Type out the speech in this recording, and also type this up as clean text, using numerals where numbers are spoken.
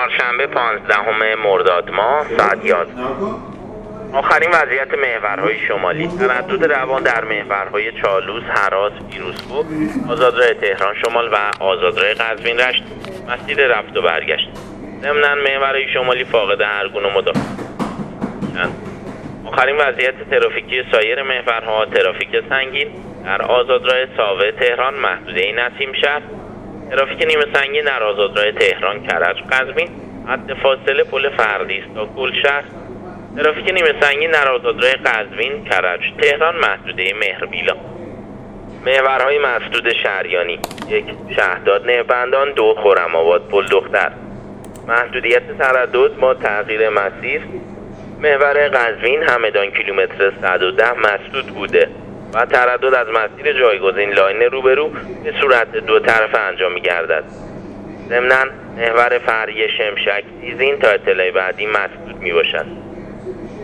چهارشنبه 15 مرداد ماه ساعت 11. آخرین وضعیت محورهای شمالی: تردد روان در محورهای چالوس، هرات، فیروزکوه، آزادراه تهران شمال و آزادراه قزوین رشت مسیر رفت و برگشت. ضمناً محورهای شمالی فاقد هر گونه مداخله. آخرین وضعیت ترافیکی سایر محورها: ترافیک سنگین در آزادراه ساوه تهران محدوده نسیم شهر، ترافیک نیمه سنگین در آزادراه تهران کرج قزوین حد فاصله پل فردیس تا کلشهر، ترافیک نیمه سنگین در آزادراه قزوین کرج تهران محدوده مهربیلا. محورهای مسدود شهریانی: 1 شهداد نهبندان، 2 خرم‌آباد پل دختر. محدودیت تردد با تغییر مسیر: محور قزوین همدان کیلومتر 110 مسدود بوده و تردد از مسیر جایگزین لاین روبرو به صورت دو طرفه انجام می‌گردد. ضمناً محور فرعی شمشک تیزین تا اطلاع بعدی مسدود می‌باشد.